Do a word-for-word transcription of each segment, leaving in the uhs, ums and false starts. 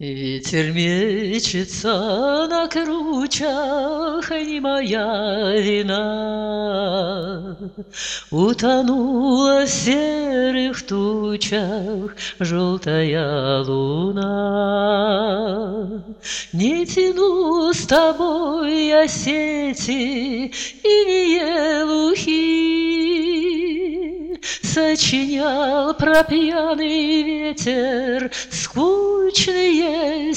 Ветер мечется на кручах, не моя вина. Утонула в серых тучах желтая луна. Не тяну с тобой я сети и не елухи, сочинял про пьяный ветер скучные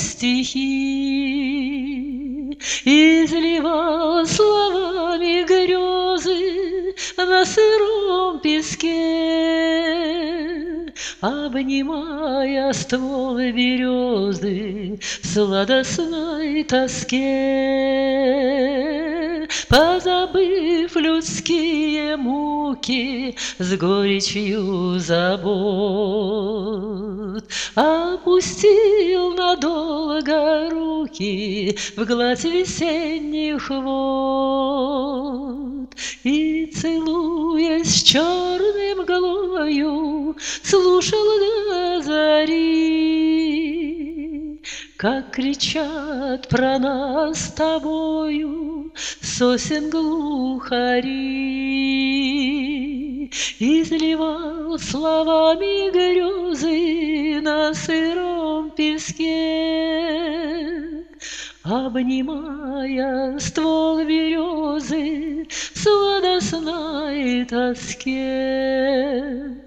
стихи, изливал словами грезы на сыром песке, обнимая ствол березы в сладостной тоске. Позабыв людские муки с горечью забот, опустил надолго руки в гладь весенних вод и, целуясь черной мглою, слушал до зари, как кричат про нас с тобою сосен глухари, изливал словами грезы на сыром песке, обнимая ствол березы в сладостной тоске.